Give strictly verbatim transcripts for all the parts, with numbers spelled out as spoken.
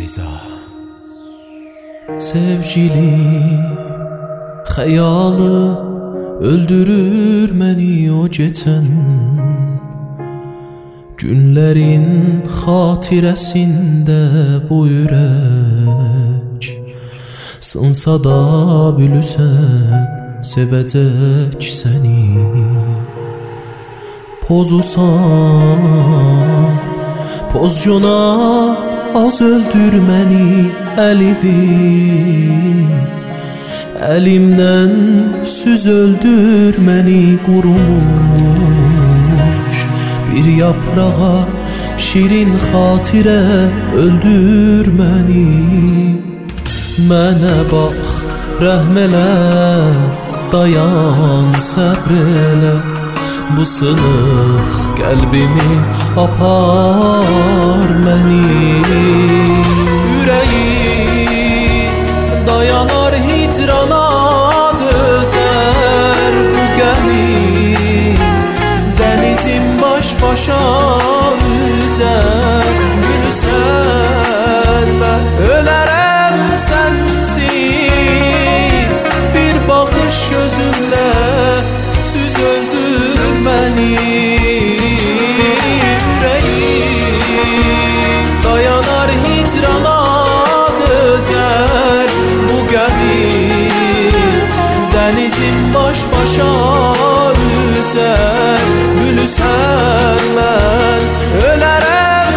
Rıza. Sevgili xəyalı öldürür məni o geçən günlərin xatirəsində bu ürək sınsa da bilürsən sevəcək səni pozusan pozcuna az öldür məni əlivi əlimdən süz öldür məni qurumuş bir yaprağa şirin xatirə öldür məni mənə bax rəhm elə dayan səbr elə bu sınıq qəlbimi apar məni ürəyim dayanar hicrana dözər bu gəmi dənizim baş başa üzər gülüsən mən ölərəm sənsiz bir baxış gözünlə süz öldür məni ürəyim dayanar hicrana dözər bu gəmi dənizim baş başa üzər gülüsən mən ölərəm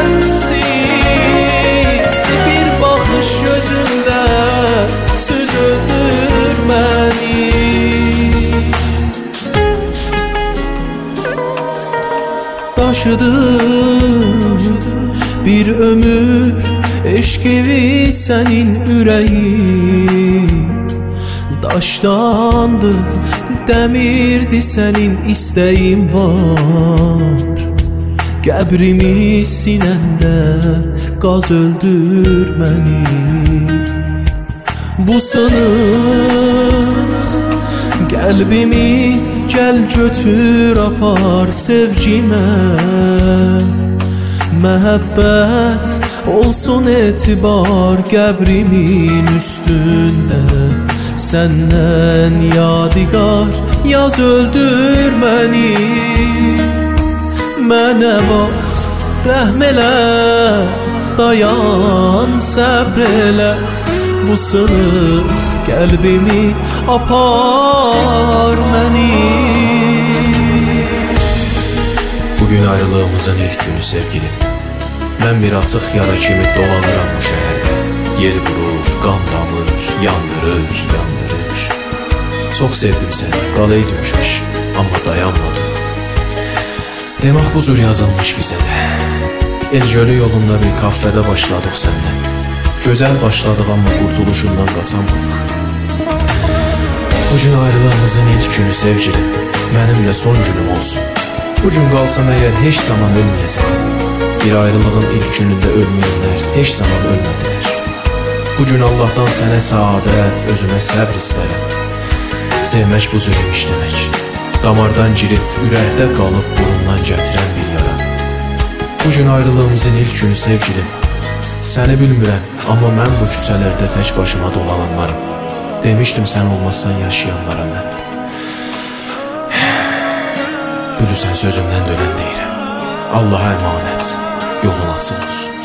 sənsiz bir baxış gözümdə söz öldür məni daşıdır bir ömür eşq evi sənin ürəyin daşdandı dəmirdi sənin istəyin var qəbrimi sinəndə qaz öldür məni bu sınıq qəlbimi gəl götür apar sevgimə məhəbbət olsun etibar qəbrimin üstündə səndən yadigar yaz öldür məni mənə bax rəhm elə dayan səbr elə bu sınıq qəlbimi apar məni Bugün ayrılığımızın ilk günü sevgilim mən bir açıq yara kimi dolanıram bu şəhərdə yer vurur, qan damır, yandırır, yandırır çox sevdim səni, qaleydin kaş amma dayanmadım demək bu cür yazılmış bizə də El-Gölü yolunda bir kafədə başladıq səndən gözəl başladıq amma qurtuluşundan qaçamadıq Bugün ayrılığımızın ilk günü sevgilim mənim də son günüm olsun Bugün qalsam əgər heç zaman ölməyəcəm bir ayrılığın ilk günündə ölməyənlər heç zaman ölmədilər Bugün Allahdan sənə saadət, özümə səbr istərəm sevmək bu cür imiş demək damardan girib, ürəkdə qalıb burundan gətirən bir yara Bugün ayrılığımızın ilk günü sevgilim səni bilmirəm, amma mən bu küçələrdə tək başıma dolananlarım demişdim sən olmazsan yaşayanlara mən Bilirsən sözümdən dönən deyirəm Allaha əmanət, yolun açıq olsun